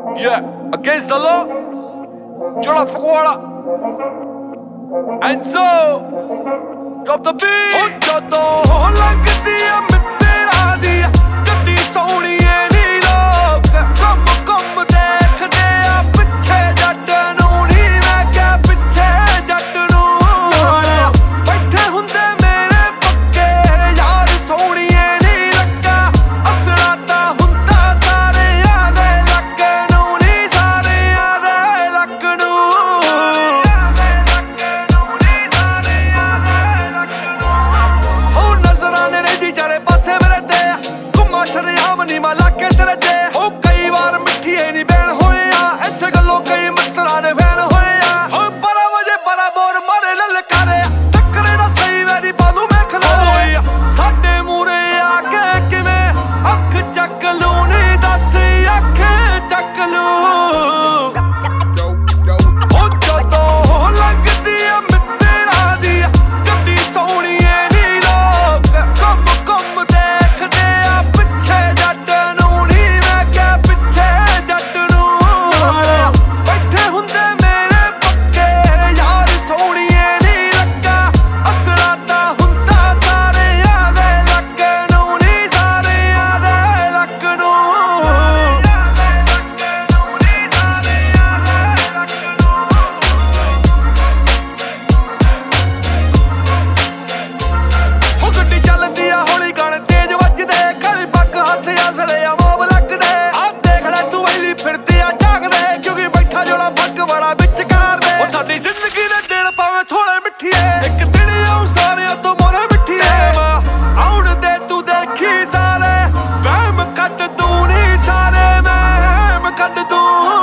Yeah, against the law. Jordan Fukuara. Enzo. Drop the beat. Oh, ਜਦੋਂ ਲੱਗਦੀ ਆ ਮਿੱਤਰਾਂ ਦੀ ਗੱਡੀ ਸੋਹਣੀ ਏ ਨੀ ਲੋਕ ਕੰਮ ਕੰਮ ਦੇਖਦੇ ਆ ਪਿੱਛੇ ਜੱਟ ਨੂੰ ਨੀ ਮੈਂ ਕਿਹਾ ਪਿੱਛੇ ਜੱਟ ਨੂੰ ਬੈਠੇ ਹੁੰਦੇ ਮੇਰੇ ਪੱਕੇ ਯਾਰ ਸੋਹਣੀ ਏ ਨੀ ਲੱਗਾ ਅਸਲਾ ਤਾਂ ਹੁੰਦਾ ਸਾਰਿਆਂ ਦੇ ਲੱਕ ਨੂੰ ਨੀ ਸਾਰਿਆਂ ਦੇ ਲੱਕ ਨੂੰ ਸ਼ਰਿਆਮ ਨੀ ਮੈਂ ਲਾਕੇ ਤੇਰੇ ਜੇ ਉਹ ਕਈ ਵਾਰ ਮਿੱਠੀਏ ਨੀ ਬੈਣ ਹੋਏ ਆ ਐਸੇ ਗੱਲੋਂ ਕਈ ਮਿੱਤਰਾਂ ਦੇ ਫੈਨ ਹੋਏ ਆ ਉਹ 12 ਵਜੇ ਬੜਾ ਬੋਰ ਮਾਰੇ ਲਲਕਾਰੇ ਟੱਕਰੇ ਨਾ ਸਹੀ ਵੈਰੀ ਪਾਲੂ ਮੈਂ ਖਲੋਏ ਸਾਡੇ ਮੂਰੇ ਆ ਕੇ ਕਿਵੇਂ ਅੱਖ ਚੱਕ ਲੂ ਨੀ ਦੱਸ ਅੱਖ ਚੱਕ ਲੂ ਉਹ ਜਦੋਂ ਲੱਗਦੀ ਆ ਮਿੱਤਰਾਂ ਦੀ ਗੱਡੀ ਸੋਹਣੀ ਏ ਨੀ ਲੋਕ ਕੰਮ ਕੰਮ ਦੇਖਦੇ ਆ ਪਿੱਛੇ ਜੱਟ ਨੂੰ ਨੀ ਮੈਂ ਕਿਹਾ ਪਿੱਛੇ ਜੱਟ ਨੂੰ ਬੈਠੇ ਹੁੰਦੇ ਮੇਰੇ ਪੱਕੇ ਯਾਰ ਸੋਹਣੀ ਏ ਨੀ ਲੱਗਾ ਅਸਲਾ ਤਾਂ ਹੁੰਦਾ ਸਾਰਿਆਂ ਦੇ ਲੱਕ ਨੂੰ ਨੀ ਸਾਰਿਆਂ ਦੇ ਲੱਕ ਨੂੰ ਹੋ ਗੱਡੀ ਚੱਲਦੀ ਆ ਹੌਲੀ ਗਾਣੇ ਤੇਜ਼ ਵੱਜਦੇ ਕਾਲੀ ਪੱਗ ਹੱਥ ਆਸਲੇ ਆ ਮੋਬ ਲੱਗਦੇ ਆ ਦੇਖ ਲੈ ਤੂੰ ਵੈਲੀ ਫਿਰਦੀ ਆ ਜਾਗਦੇ ਕਿਉਂਕਿ ਬੈਠਾ ਜੋੜਾ ਪੱਗ ਵਾਲਾ ਵਿਚਕਾਰ ਦੇ ਉਹ ਸਾਡੀ ਜ਼ਿੰਦਗੀ ਦੇ ਦਿਨ ਭਾਵੇਂ ਥੋੜੇ ਮਿੱਠੀਏ ਇੱਕ ਦਿਨ ਆਉ ਸਾਰਿਆਂ ਤੋਂ ਮੋਰੇ ਮਿੱਠੀਏ ਆਉਣ ਦੇ ਤੂੰ ਦੇਖੀ ਸਾਰੇ ਵਹਿਮ ਕੱਢ ਤੂੰ ਨੀ ਸਾਰੇ ਵਹਿਮ ਕੱਢ ਤੂੰ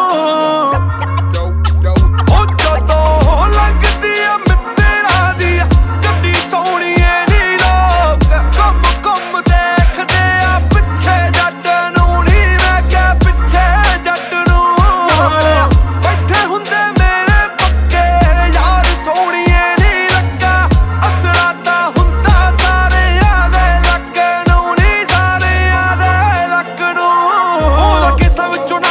ਉਹ ਜਦੋਂ ਲੱਗਦੀ ਆ ਮਿੱਤਰਾਂ ਦੀ ਗੱਡੀ ਸੋਹਣੀ ਏ ਨੀ ਲੋਕ ਕੰਮ ਕੰਮ ਦੇਖਦੇ ਆ ਪਿੱਛੇ ਜੱਟ ਨੂੰ ਨੀ ਮੈਂ ਕਿਹਾ ਪਿੱਛੇ ਜੱਟ ਨੂੰ ਬੈਠੇ ਹੁੰਦੇ ਮੇਰੇ ਪੱਕੇ ਯਾਰ ਸੋਹਣੀ ਏ ਨੀ ਲੱਗਾ ਅਸਲਾ ਤਾਂ ਹੁੰਦਾ ਸਾਰਿਆਂ ਦੇ ਲੱਕ ਨੂੰ ਨੀ ਸਾਰਿਆਂ ਦੇ ਲੱਕ ਨੂੰ ਉਹਦਾ ਕਿਸਾ ਵਿੱਚੋਂ